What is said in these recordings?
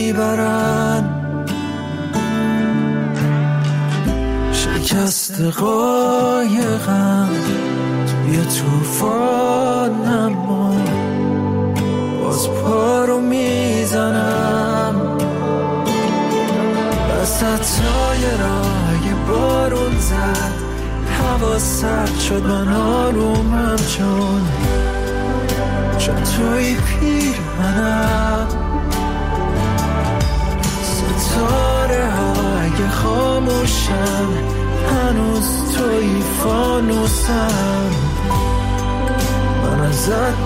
میبرن، شکست قایقم توی طوفان، اما باز پا رو میزنم وسط تایرای بارون زد، هوا سرد شد من آرومم چون توی پیرهنم، ستاره های خاموشم هنوز توی فانوسم، من ازت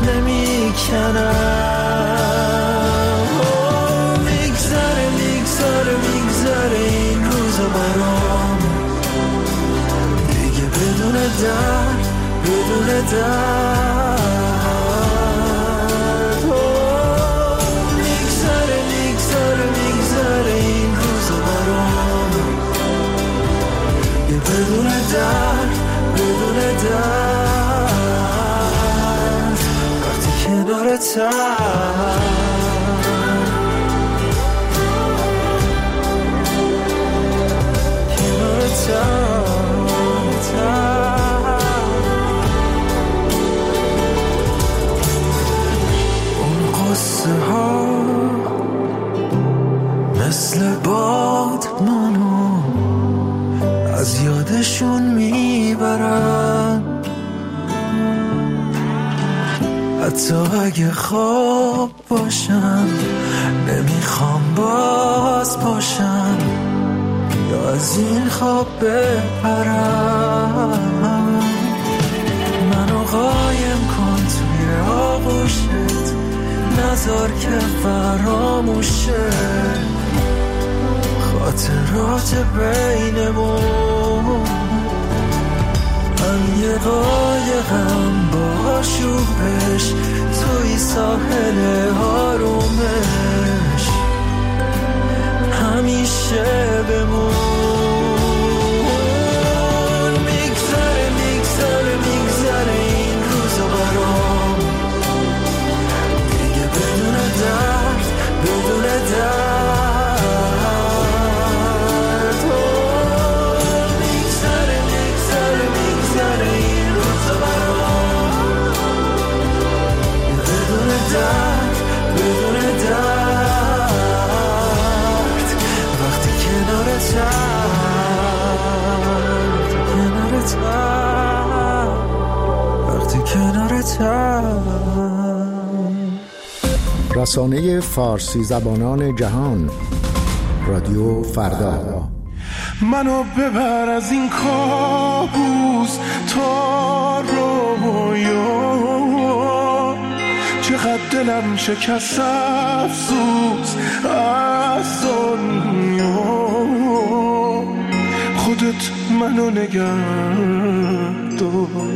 نمیکنم. میگذره میگذره میگذره این روزا برام، دیگه بدون درد بدون درد. میگذره میگذره میگذره این روزا برام، دیگه بدون درد بدون درد. وقتی کنارتم اون قصه ها مثل باد منو از یادشون میبرن، حتی اگه خواب باشم نمیخوام باز باشم یا از این خواب بپرم. منو قایم کن توی آغوشت، نذار که فراموشه خاطرات بینمون. من یه قایقم با شوبش توی ساحل آرومش، همیشه بمون. میگذره میگذره میگذره این روزا برام، دیگه بدون درد بدون درد. میگذره میگذره میگذره این روزا برام، بدون درد بدون درد. وقتی کنارتم. رسانه فارسی زبانان جهان، رادیو فردا. منو ببر از این کابوس تا رویا، چقدر دلم شکست افسوس از دنیا. خودت منو نگه دار،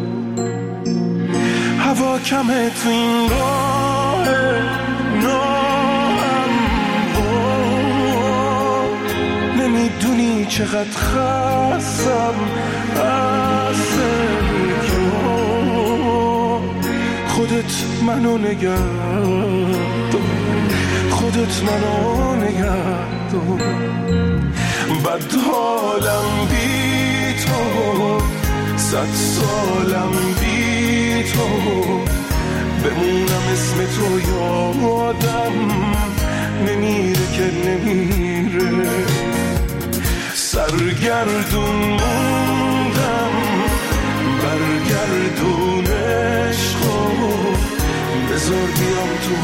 هوا کمه تو این راه ناهموار، نمیدونی چقدر خستم از سرکار. خودت منو نگه دار، خودت منو نگه دار. بد حالم بی تو، 100 سالم بی تو، بمونم اسم تو یادم نمیره که نمیره. سرگردون موندم برگردون عشقو، بذار بیام تو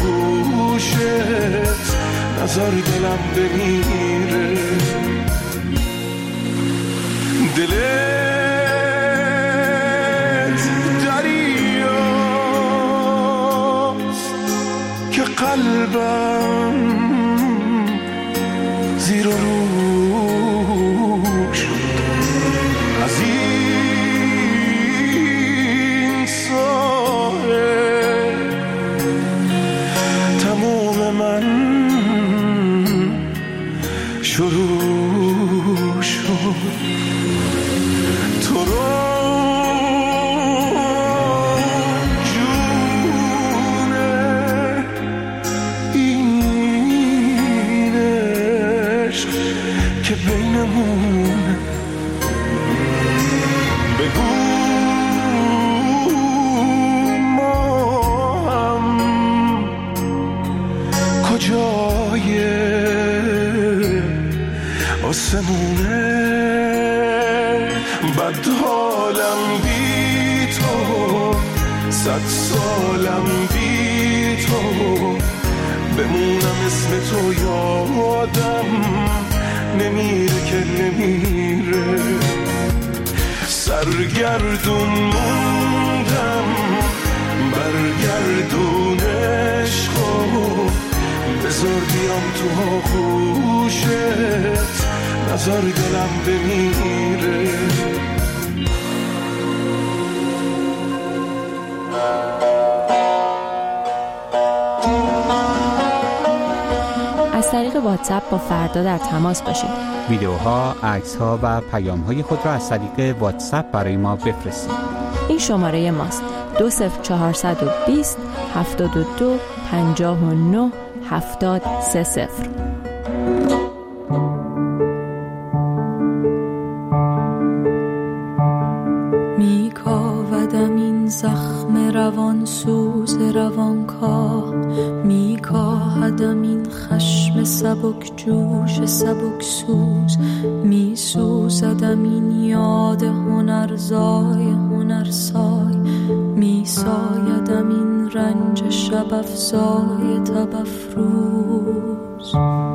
آغوشت، نذار دلم بمیره. دلت دریاست که قلبم زیر و رو شد. از این ساحل تموم من شروع شد. تو رو جون این بینمون. بگو ما هم کجای آسمونه؟ بد حالم بی تو، 100 سالم بی تو، بمونم اسم تو یادم نمیره که نمیره. سرگردون موندم، برگردون عشقو، بذار بیام تو آغوشت، نظر دلم بمیره. از طریق واتساپ با فردا در تماس باشید. ویدیوها، عکس‌ها و پیام‌های خود را از طریق واتساپ برای ما بفرستید. این شماره ماست: 20420 72 59 70 30. میکاودم این زخم روان سوز روانکاه، میکاهدم این خشم سبک جوش سبک سوز، میسوزدم این یاد هنرزای هنرسای، میسایدم این رنج شب افزای تب افروز.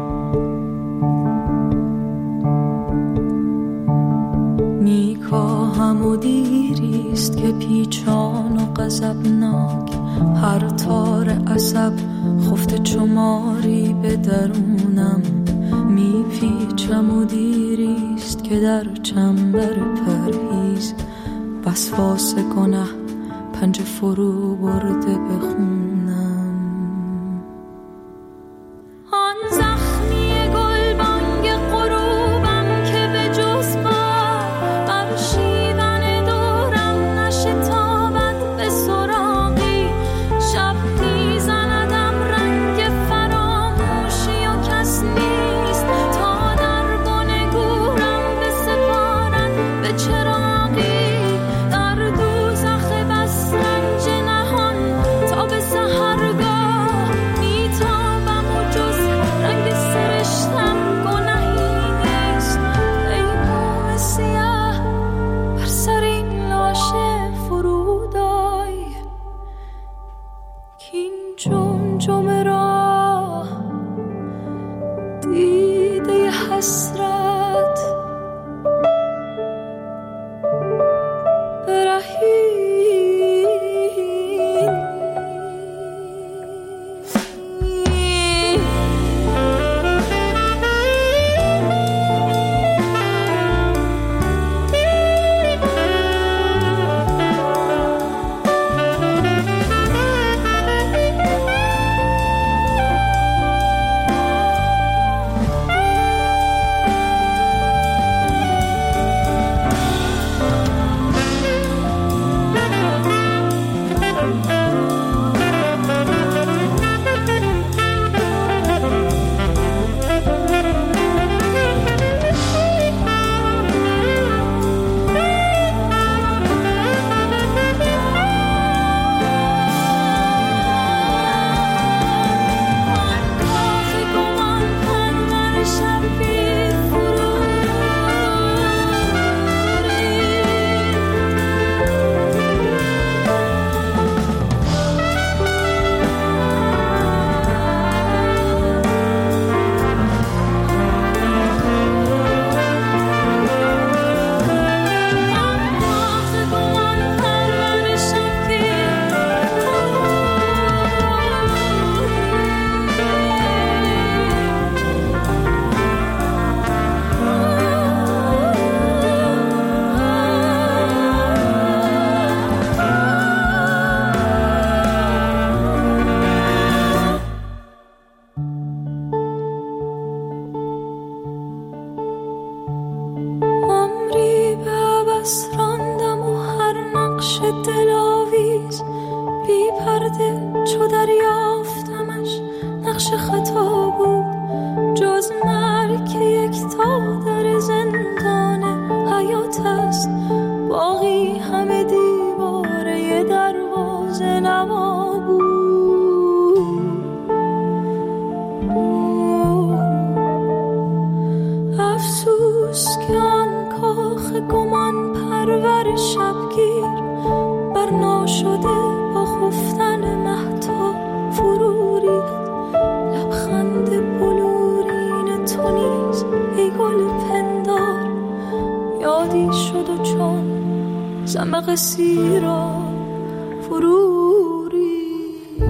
میکاهم و دیریست که پیچان و غضبناک، هر تار عصب خفته چماری به درونم، میپیچم و دیریست که در چنبر پرهیز وسواس گناه پنجه فرو برده بخونم. آن زخمی گلبانگ غروبم که به جز بر شیون دورم نشتابد به سراغی، شب میزندم رنگ فراموشی و کس نیست تا در بن گورم بسپارد به چراغی، در دوزخ بس رنج نهان تا به سحرگاه میتابم و جز رنگ سرشتم گناهی نیست. ای موم سیاه بر سر این لاشه فرودای، کین جمجمه را دیده حسرت چو دریافتمش نقش خطا بود، جز مرگ که یک تا در شبگیر بر ناشده با خفتن مهتاب فرو ریخت. لبخند بلورین تو نیز ای گل پندار یادی شد و چون زمق سیرا فرو ریخت.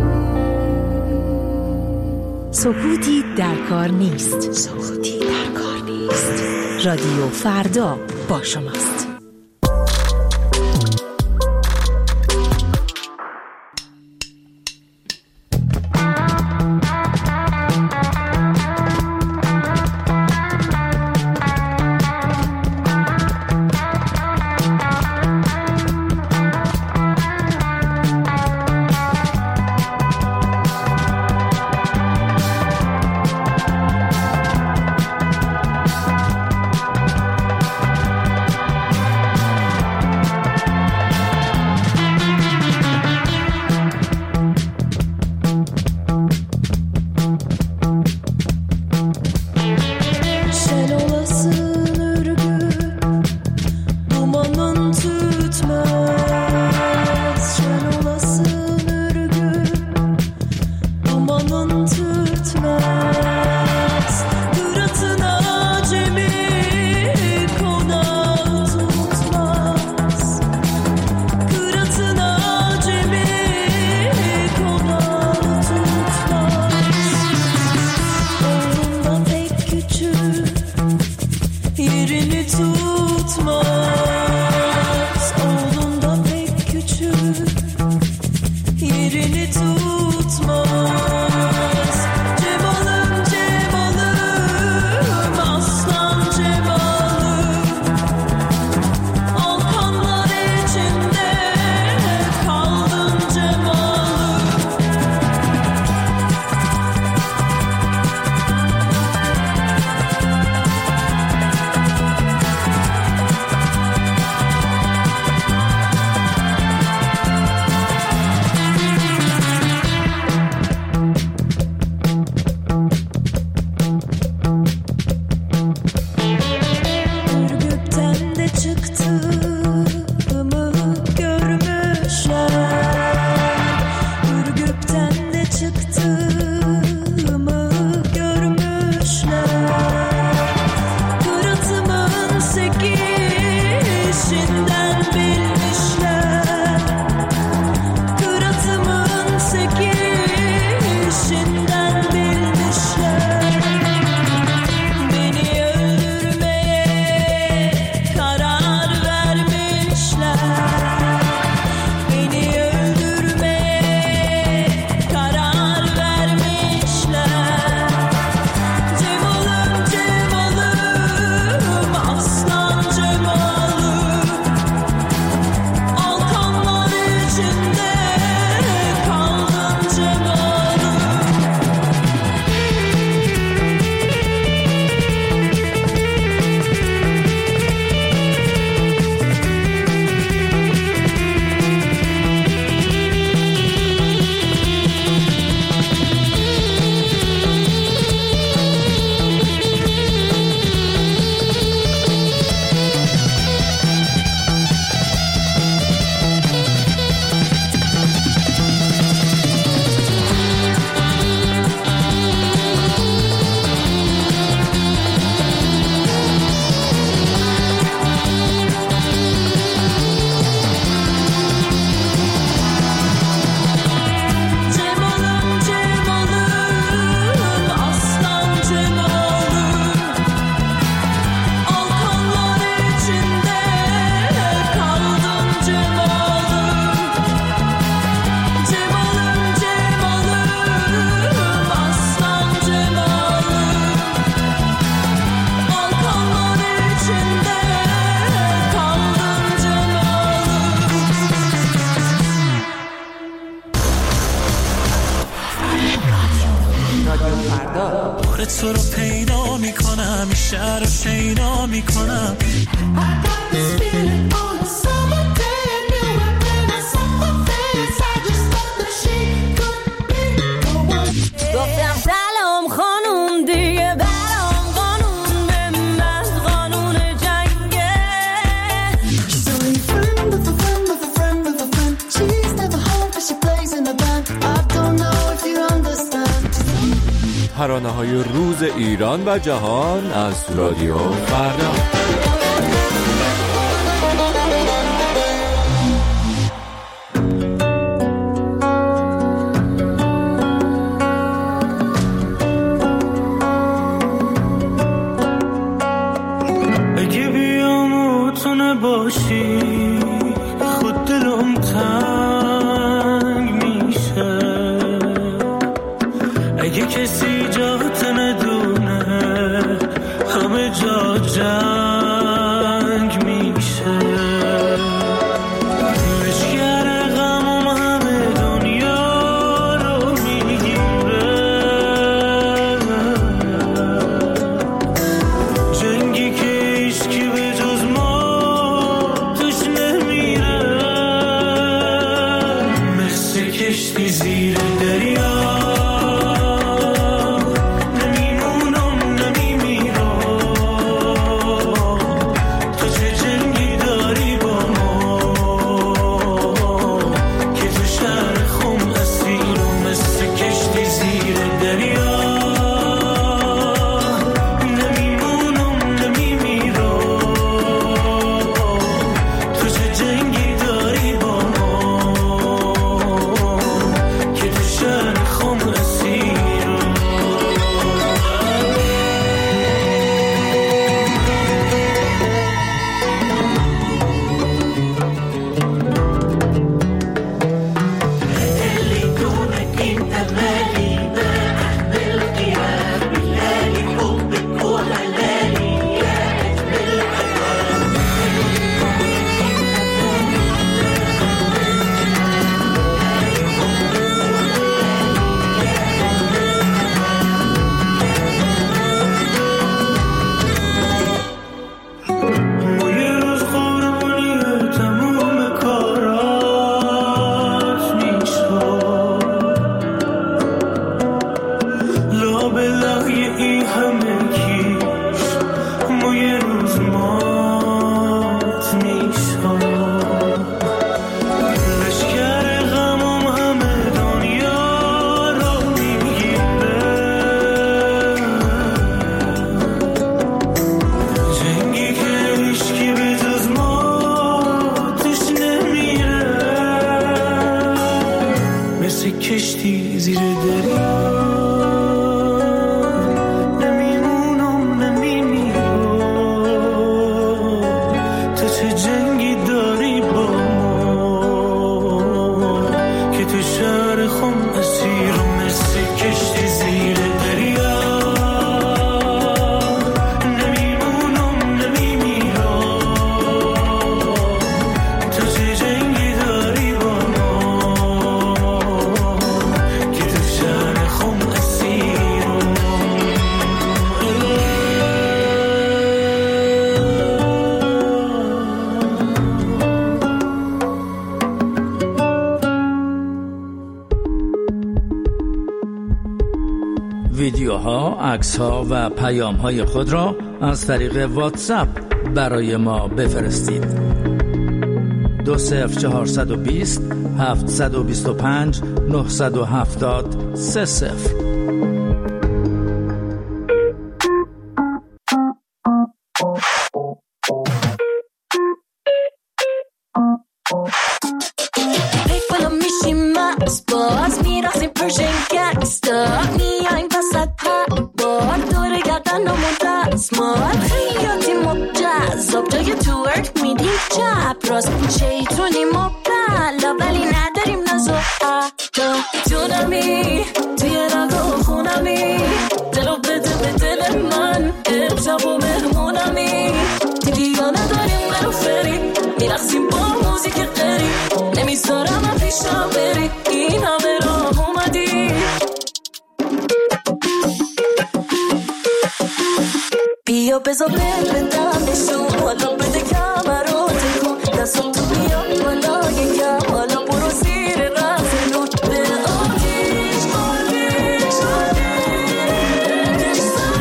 سکوتی در کار نیست. سکوتی در کار نیست. رادیو فردا با شماست. تو رو پیدا میکنم، شهر رو شیدا میکنم. گفتم سلام خانوم دیگه برام قانون به من قانون جنگه. ترانه‌های روز ایران و جهان از رادیو فردا. اگه بیام تو نباشی خود دلم تنگ میشه، اگه کسی جات ندونه همه جا جنگ میشه، لشگر غمم همه دنیا رو میگیره، جنگی که هیچکی به جز ما توش نمیره، مثل کشتی زیر دریا کشتی زیر دریا نمیمونم نمیمیرم، تو چه جنگی داری با ما که تو شهر خم اسیرم، مثل کشتی زیر دریا نمیمونم نمیمیرم، تو چه جنگی داری با ویدیوها، عکس‌ها و پیام‌های خود را از طریق واتساپ برای ما بفرستید. 20420 725 970 30. شیطونی مبتلا ولی نداریم نزو جونمی توی رگاه خونمی، دلو بده به دل من امشب و مهمونمی، دیگانه داریم منو فری میرقصیم با موزیک قری، نمیذارم من پیشم بری این همه راه اومدی، بیا بزا بدم نشون حالا بده کمرات کن دستم تو بیا بالا یکم حالا برو زیر رفتنون به آتیش آتیش آتیش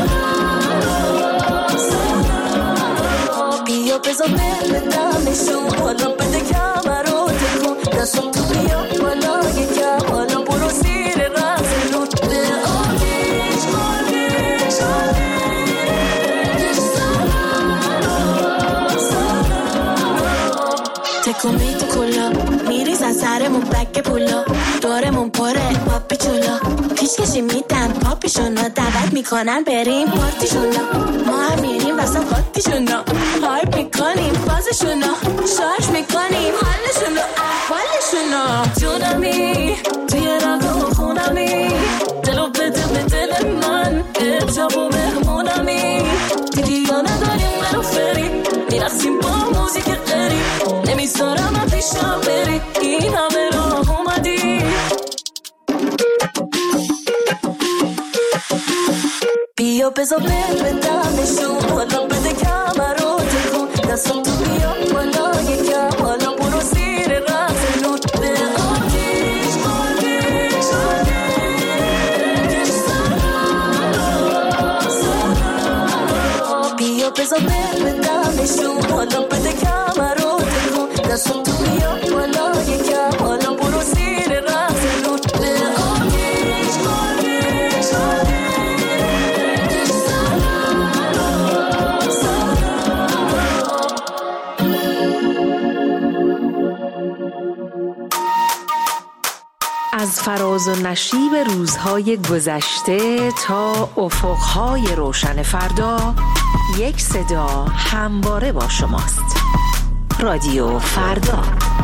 بیا بزا بدم نشون حالا بده کمرات کن دستم تو بیا بالا یکم حالا برو زیر رفتنون به آتیش پارتیشونا دعوت میکنن بریم پارتیشونا ما هم میریم واسه پارتیشونا هایپ میکنیم بازشونا شارژ میکنیم حالشونا احوالشونا جونمی توی رگو خونمی دلو بده به دل من امشب و مهمونمی دیدیانه داریم منو فری میرقصیم با موزیک قری نمیذارم من پیشم بری این همه راه اومدی بیا بزا بدمشون حالا بده کمرو تکون دستم تو بیا بالا یکم حالا برو زیر رقص نون به آتیش آتیش آتیش سرا بیا بزا بدمشون حالا بده کمرو تکون دستم تو بیا بالا یکم حالا برو زیر رقص نون به آتیش آتیش آتیش از فراز و نشیب روزهای گذشته تا افقهای روشن فردا یک صدا همواره با شماست. رادیو فردا.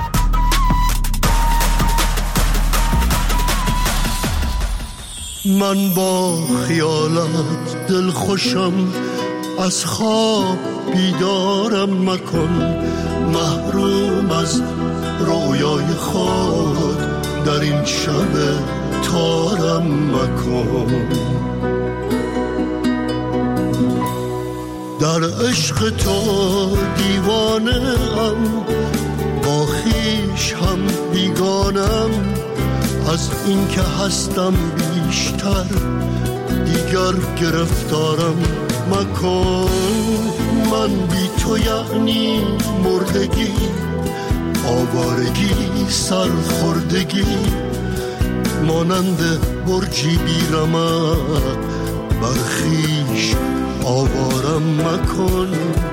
من با خیالت دل خوشم از خواب بیدارم مکن محروم از رویای خود در این شب تارم مکن در عشق تو دیوانه ام با خویش هم بیگانم از این که هستم بیشتر دیگر گرفتارم مکن من بی تو یعنی مردگی آوارگی سرخوردگی مانند برجی بیرمد بر خویش آوارم مکن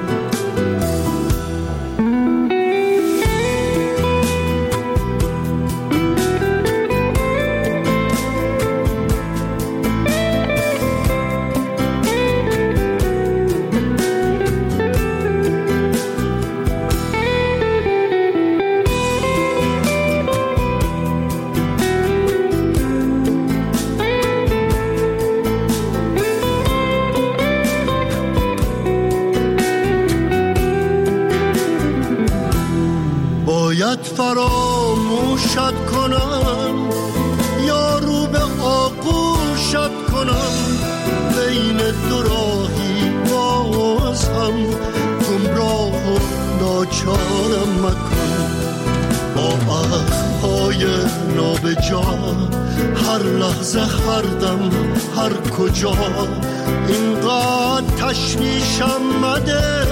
فراموشت کنم یا رو به آغوشت کنم بین دو راهی باز هم گمراه و ناچارم مکن با عهدهای نابجا هر لحظه هر دم هر کجا اینقدر تشویشم مده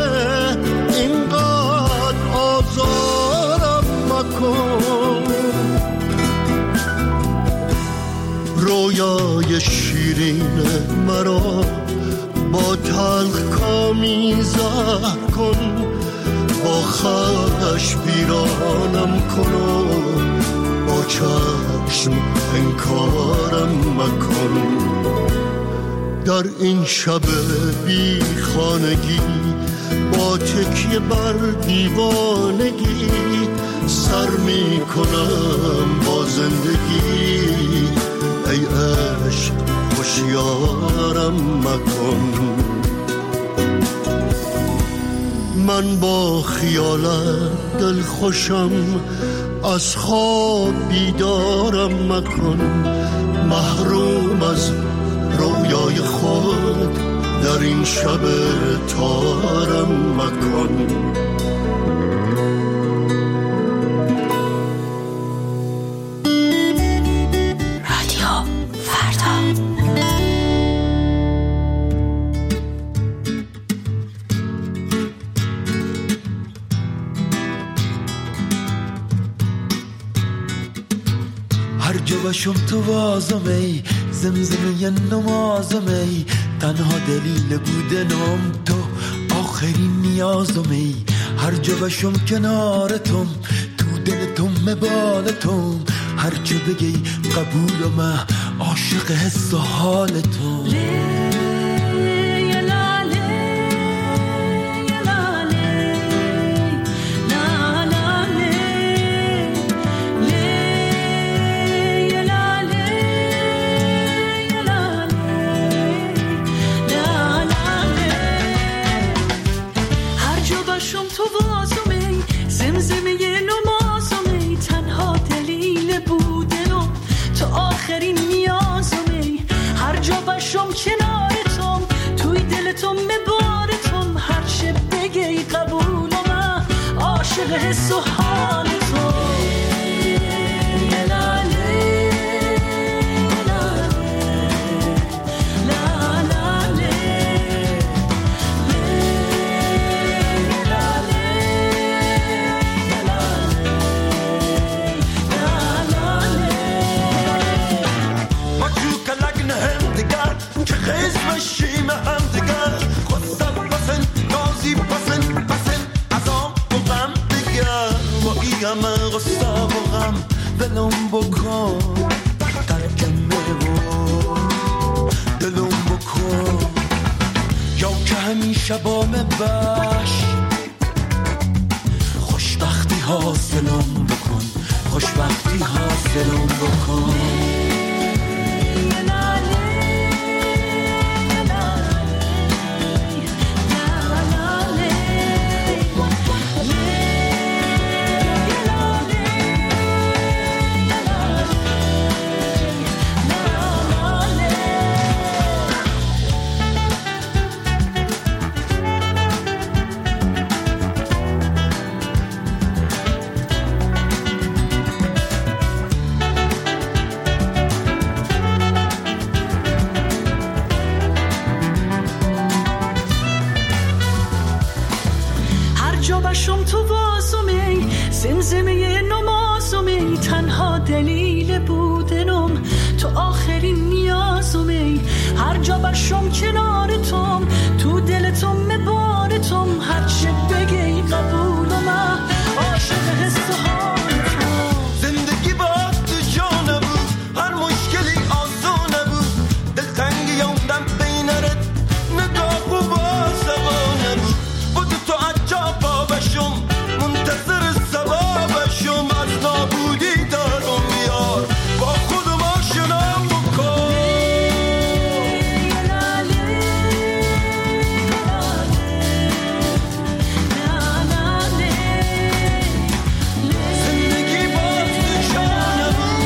اینقدر آزارم مکن رویای شیرین مرا با تلخ کامی زهر کن با خش بیرانم کن و با چشم انکارم مکن در این شب بی خانگی با تکیه بر دیوانگی سر می کنم با زندگی ای عشق هوشیارم مکن من با خیالت دل خوشم از خواب بیدارم مکن محروم از رویای خود در این شب تارم مکن رادیو فردا هر جا باشم تو وازمی زمزمه نمازمی تنها دلیل بودنم تو آخرین نیازمی هر جا باشم کنارتم تو دلتم مبالتم هر چه بگی قبولم عاشق حس و حال تو. کنارتم توی دلتم مبارتم هر چه بگی قبول و من عاشق حس و حالتم. من غصه و غم دلم بکن ترکمه و دلم بکن یا که همیشه با من باش خوشبختی حاصلم بکن خوشبختی حاصلم بکن. باشم تو واسمی زمزمه نمازمی تنها دلیل بودنم تو آخرین نیازمی هر جا باشم کنارتم تو دلتم مبارتم هر چه بگی قبولم عاشق حس و حالتم. زندگی با تو جا نبود هر مشکلی آسان نبود دلتنگی یومدم بینرت نگاه و بازوا نبود بود تو عجابا بشم منتظر سبابشم از نابودی دارم یار با خودم آشنا بکن. زندگی با تو جا نبود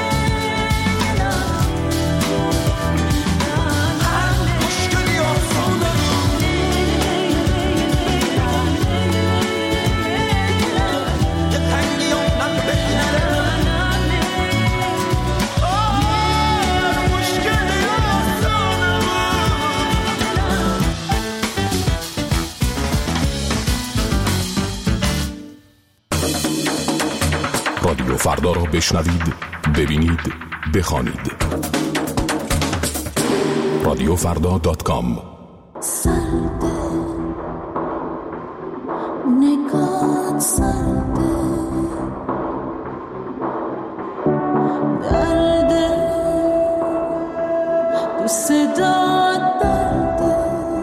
هر مشکلی آسان نبود دلتنگی یومدم بینرت هر مشکلی آسان نبود. رادیو فردا را بشنوید، ببینید، بخوانید. radiofrda.com. نگات سرده درده تو صدات درده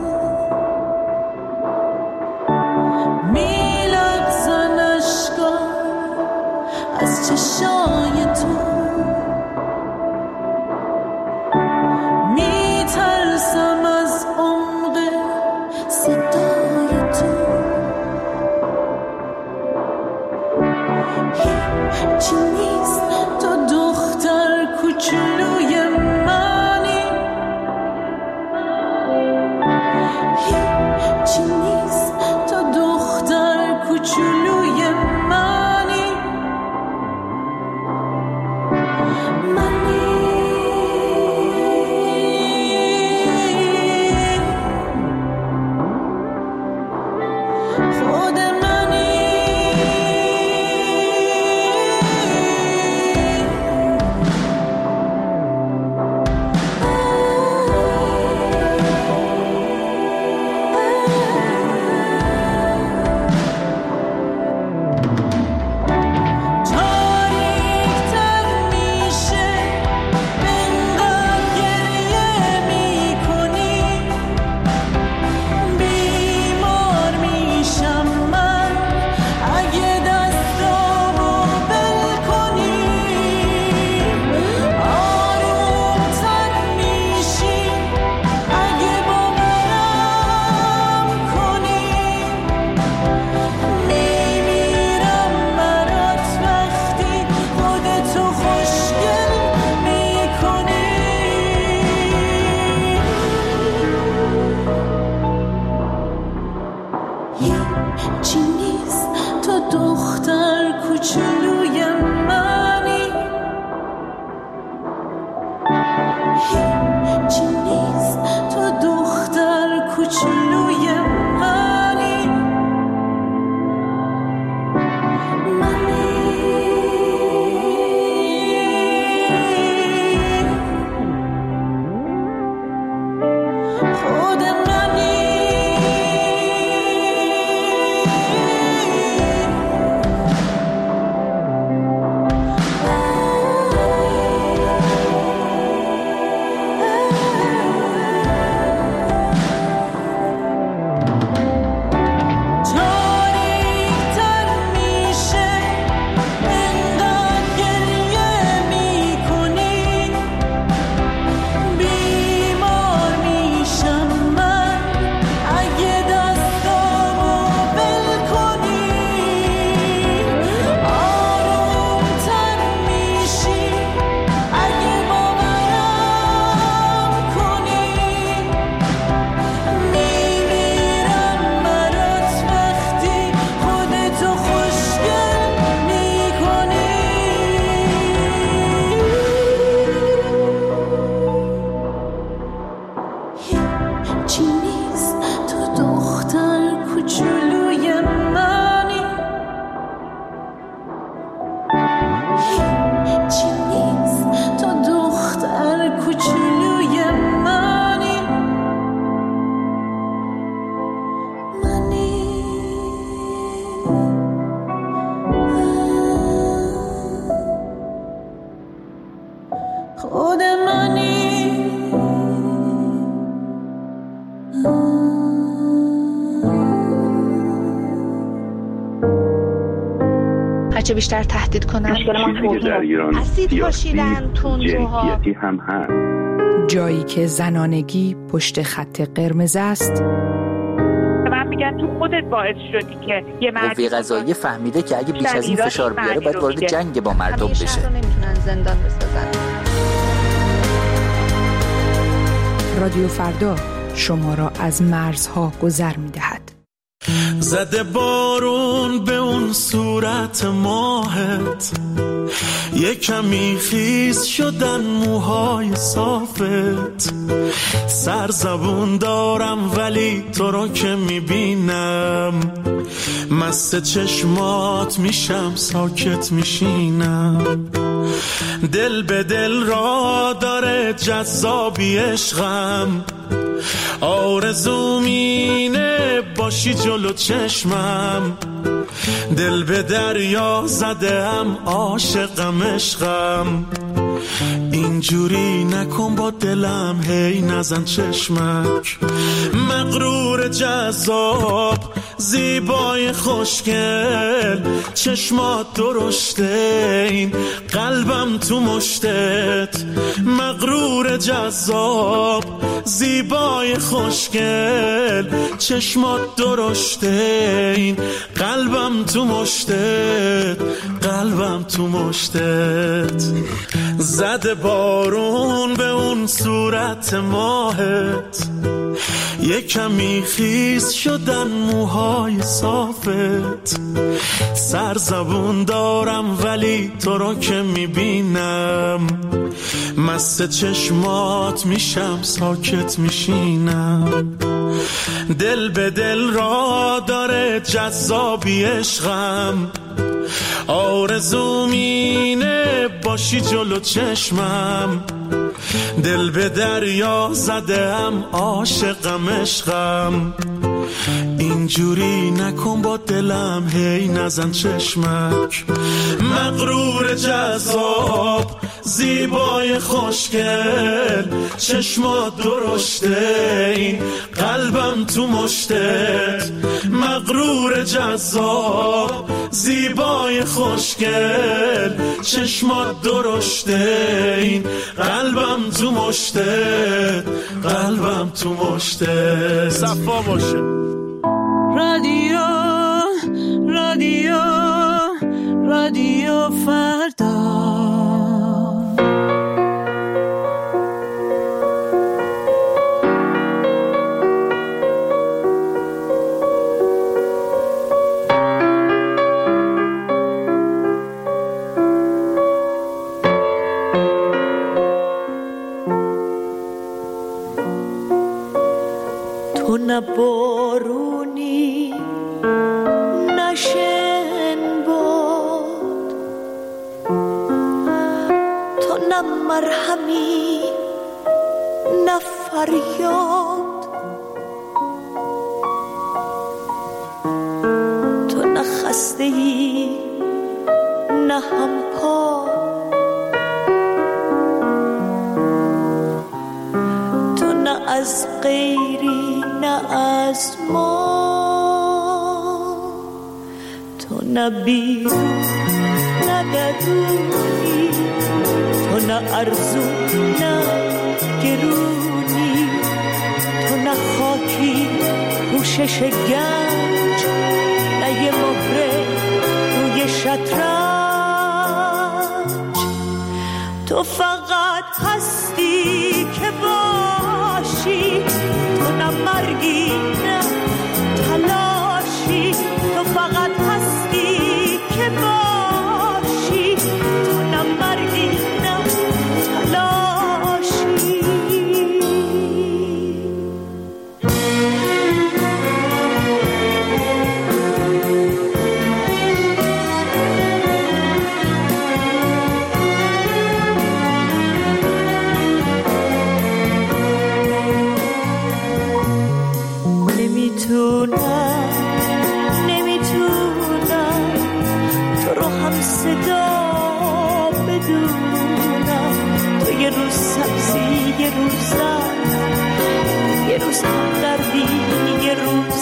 میلغزن اشکا از چشای تو میترسم از هیچی نیست تو دختر کوچولوی منی، هیچی نیست تو دختر کوچولوی منی، خود منی. خود منی. هرچه بیشتر تهدید کنن چیزی که در ایران اسید پاشیدن، تندروها، جنسیتی هم هست. جایی که زنانگی پشت خط قرمز است. من میگن تو خودت باعث شدی که یه قوه قضاییه فهمیده که اگه بیش از این فشار بیاره باید وارد جنگ با مردم بشه. همیشه نمیتونن زندان بسازن. رادیو فردا شما را از مرزها گذر می‌دهد. زده بارون به اون صورت ماهت، یه کمی خیس شدن موهای صافت، سرزبون دارم ولی تو رو که میبینم مست چشمات میشم ساکت میشینم، دل به دل را داره جذابی عشقم، آرزوم اینه باشی جلو چشمم، دل به دریا زدم عاشقم عشقم، اینجوری نکن با دلم هی نزن چشمک، مغرور جذاب زیبای خوشگل، چشمات درشته این قلبم تو مشتت، مغرور جذاب زیبای خوشگل، چشمات درشته این قلبم تو مشتت، قلبم تو مشتت، زده بارون به اون صورت ماهت، یه کمی خیس شدن موهای صافت، سرزبون دارم ولی تو رو که میبینم مست چشمات میشم ساکت میشینم، دل به دل را داره جذابی عشقم، آرزوم اینه باشی جلو چشمم، دل به دریا زدم عاشقم عشقم، اینجوری نکن با دلم هی نزن چشمک، مغرور جذاب زیبای خوشگل، چشمات درشته این قلبم تو مشتت، مغرور جذاب زیبای خوشگل، چشمات درشته این قلبم تو مشتت، قلبم تو مشتت، صفا باشه. رادیو رادیو رادیو فردا. تو نه بارونی نه شنباد، تو نه مرهمی نه فریاد، تو نه خسته‌ای نه همپا، تو نه از غیری نه از ما، تو نه بیرون نه درونی، تو نه ارزون نه گرونی، تو نه خاکی پوشش گنج نه یه مهره روی شطرنج، تو فقط هستی که باشی، تو نه مرگی نه تلاشی، تو فقط هستی که باشی، تو نه مرگی نه تلاشی. نمیتونم تو رو هم صدا بدونم، تو یه روز سبزی یه روز زن، یه روز هم دردی یه روز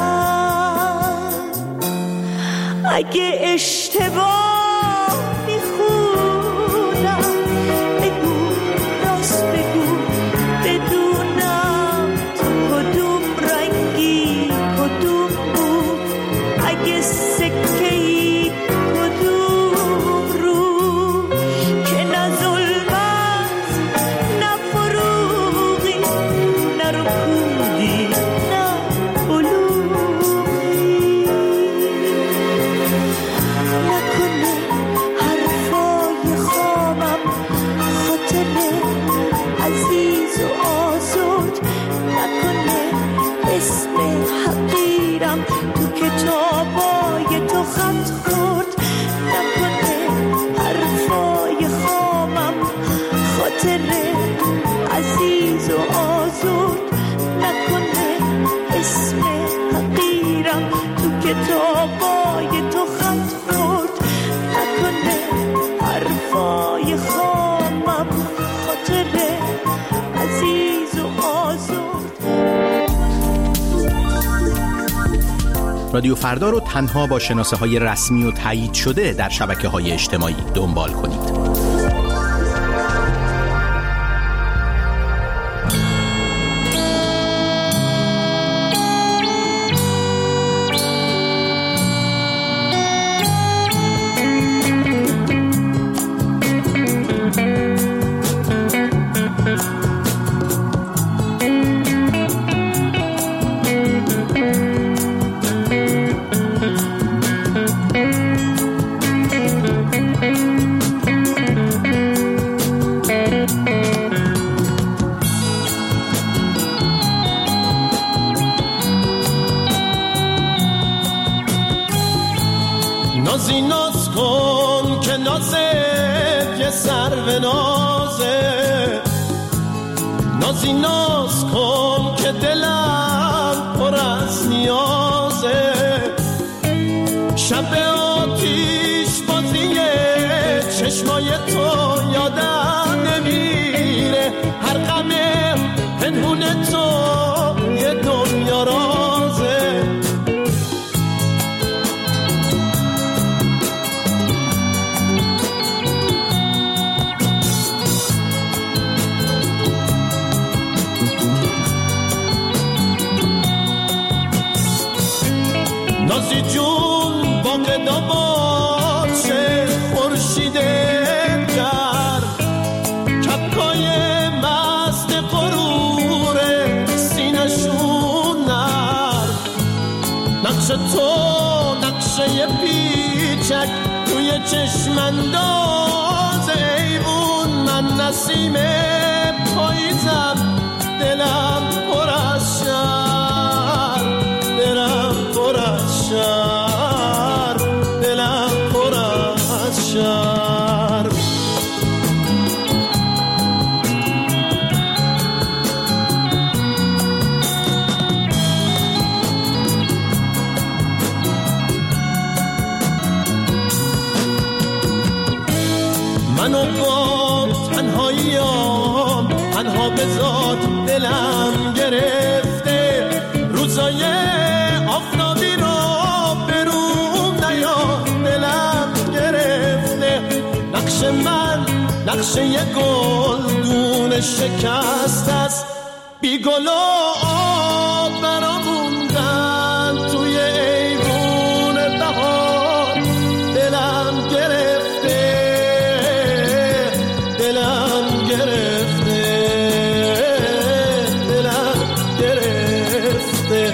دن، اگه اشتباه میخونم بگو راست بگو بدونم تو کدوم رنگی کدوم بود، اگه سکه‌ای کدوم رو، که نه ظلمت نه فروغی نه رکودی نه بلوغی، نکنه حرفای خامم خاطر عزیز و آزاد، نکنه اسم حقیرم تو کتابای تو خط خورد، نکنه حرفای خامم خاطر عزیز و آزاد، نکنه اسم حقیرم تو کتابای تو خط خورد، نکنه حرفای خامم خاطر عزیز و آزاد. رادیو فردا رو تنها با شناسه‌های رسمی و تایید شده در شبکه‌های اجتماعی دنبال کنید. نازی ناز کن که نازت یه سرو نازه، نازی ناز کن که دلم پر از نیازه، شب آتیش بازی چشمای تو یادم نمیره، هر غم پنهون تو یه دنیا رازه، نازی جون باقدا باشه خورشید گرم، کپکای مست غرور سینشون نرم، نقش تو نقشه پیچک توی چشم انداز ایوون، من نسیم پاییزم دلم پر از شب. شر، دلم پر از شر. منو با تنهاییام تنها به ذات دلم گرفته، روزای آفتابی رو به روم نیاد دلم گرفته. نقش من نقشه یه گلدون شکست است، بی گل و آب برام موندن توی ایوون بهار. دلم گرفته، دلم گرفته، دلم گرفته.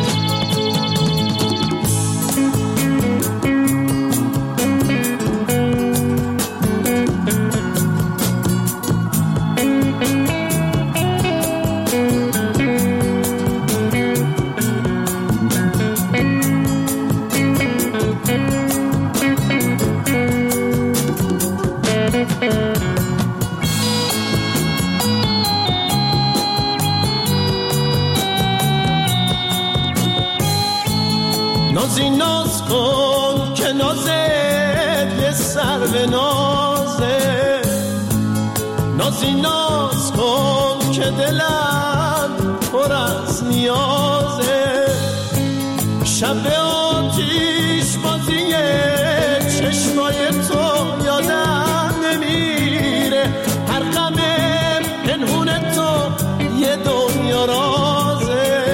نازی ناز کن که نازت یه سر به نازه، نازی ناز کن که دلم پر از نیازه. شب آتیش بازی چشمای تو یادم نمیره، هر غم پنهون تو یه دنیا رازه.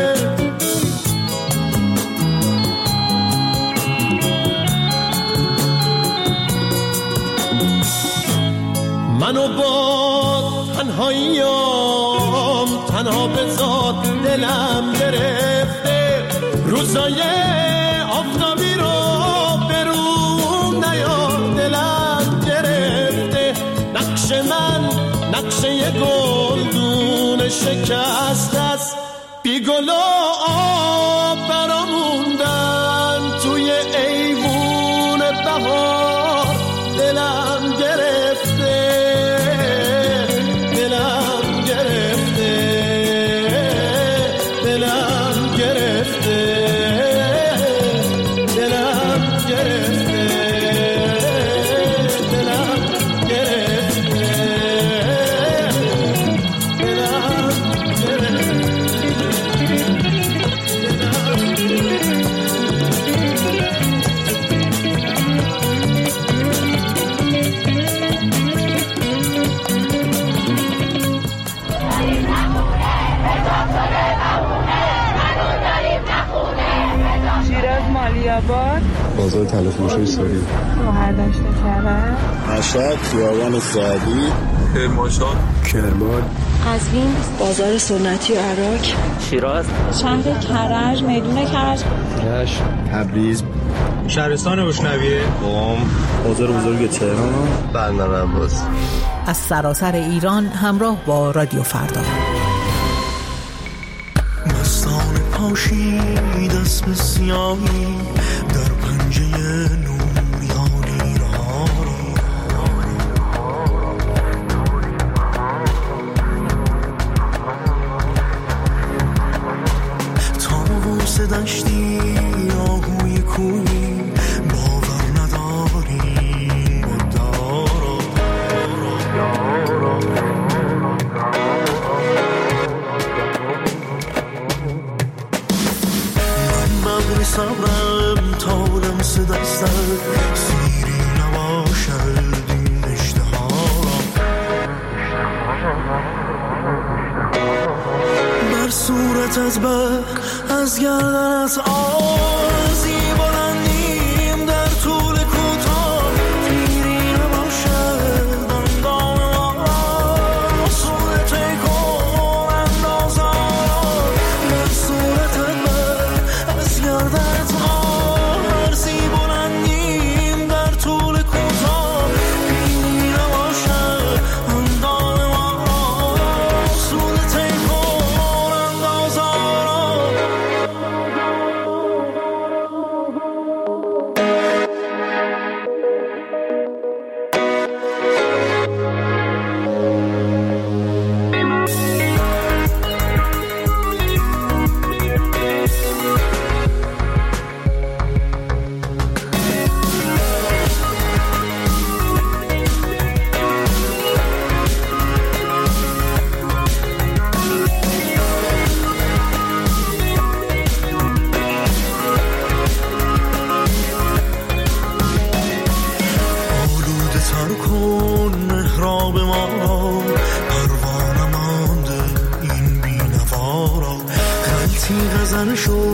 منو با تنهاییام تنها به ذات دلم گرفته، روزای آفتابی رو به روم نیاد دلم گرفته. نقش من نقشه یه گلدون شکست است، بی گل و آب برام موندن توی ایوون بهار. دلم گرفته، دلم گرفته، دلم گرفته، دلم گرفته، دلم گرفته، شیراز مالیاباد، بازار تلفروشی ساری، مهردشت کرد، مشهد خیابان سعدی، کرمانشاه، کرمان، قزوین، بازار سنتی عراق، شیراز، شهر کرج، میدون کرج، رشت، تبریز، شهرستان بشنویه، قم، بازار بزرگ تهران، بندر عباس. از سراسر ایران همراه با رادیو فردا. مستان پاشید اسم سیاهی در پنجه نوریانی را، تاووس دشتی آهوی کوی باور نداریم دارا. من صبرم تا لمس دستت سیری نباشد این اشتها را. بر صورتت بر از گردنت آرزی بلندیم در طول کوتاه، پیری نباشد اندام ما را. صورت کن اندازه را بر صورتت بر از گردنت آرزی بلندیم در طول کوتاه، پیری نباشد اندام ما را. صورت کن اندازه را.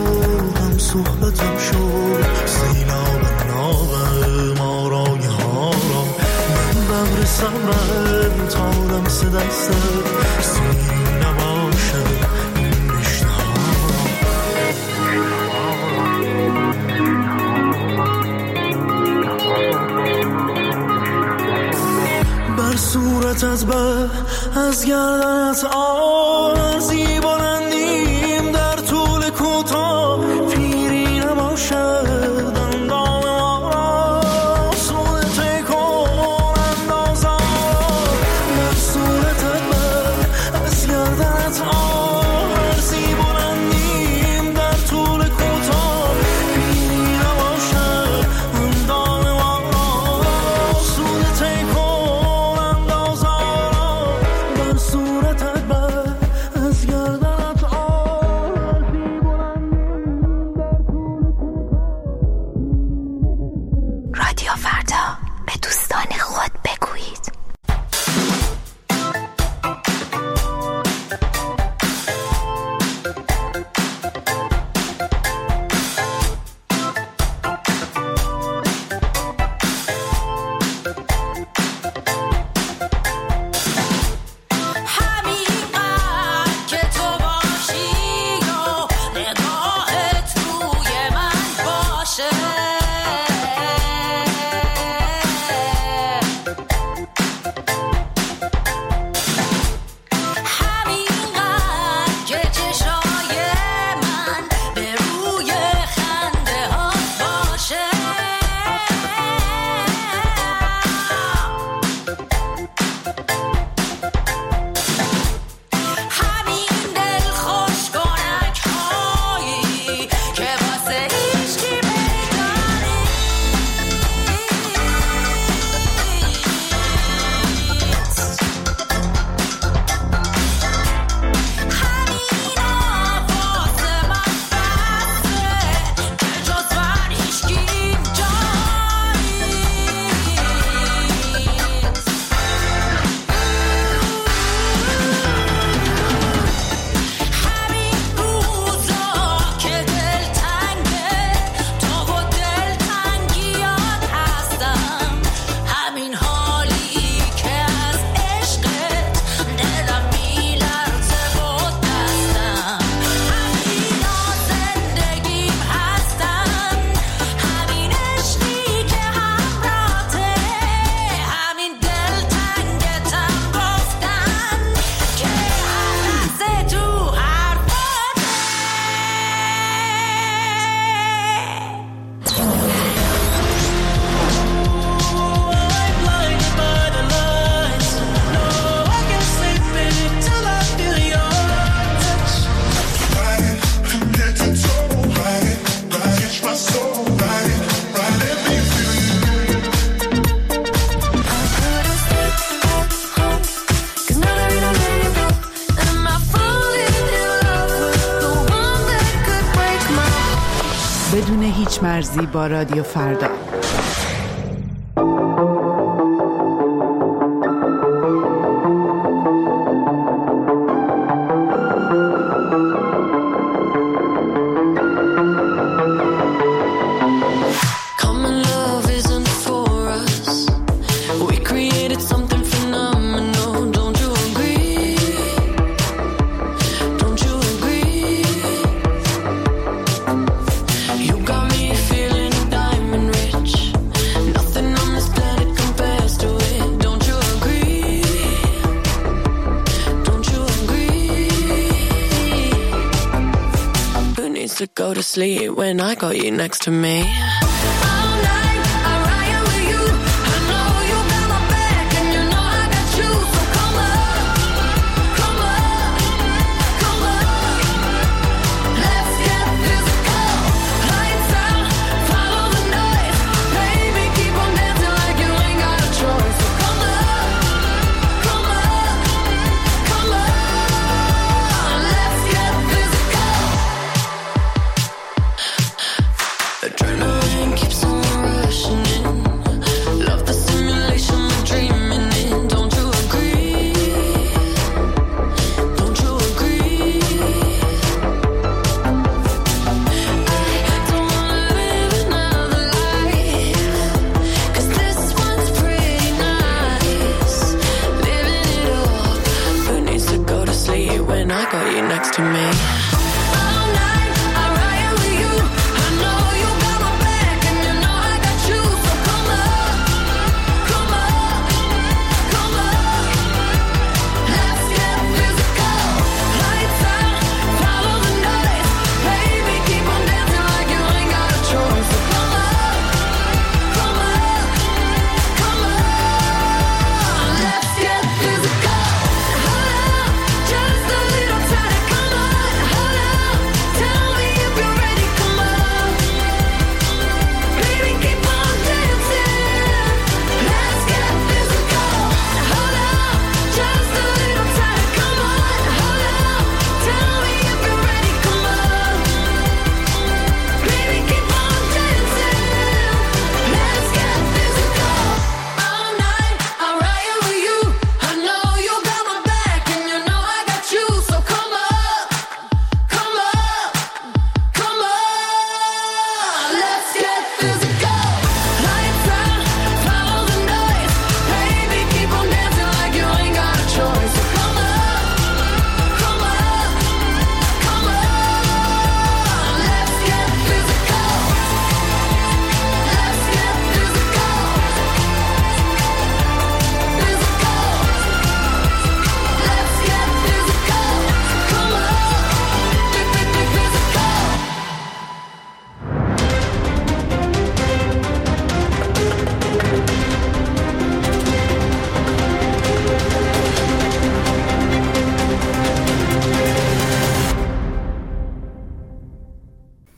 هم صحبتم شد سیلاب ناب مارای ها را من ببر صبرم تا لمس دستت سیری نباشد این رشته ها بر صورتت به از گردنت آرزی بلندیم در طول کوتاه پیری نباشد اندام ما را سود تکون اندازم بر صورتت به از گردنت آرزی بلندیم در طول کوتاه پیری نباشد اندام ما را سود تکون اندازم بر صورتت به از گردنت آرزی بلندیم در طول رادیو فردا به دوستان خود بگویید. که تو باشی و نگاهت روی من باشه همینقدر که چشای من به روی خنده ها باشه همین دل خوش کنک هایی که واسه هیچکی میدانی همینا واسه من بسه که جز من هیچکی اینجا نیست همین روزا که دلتنگه تو و دلتنگیات هستم همین حالی که از عشقت دلم میلرزه و دستم همینا زندگیم هستن همین عشقی که همراهته همین دلتنگتم گفتن که هر لحظه تو حرفاته بدون هیچ مرزی با رادیو فردا. Common love isn't for us. We created something phenomenal. Don't you agree? Don't you agree? You got me feeling diamond rich. Nothing on this planet compares to it. Don't you agree? Don't you agree? Who needs to go to sleep when I got you next to me?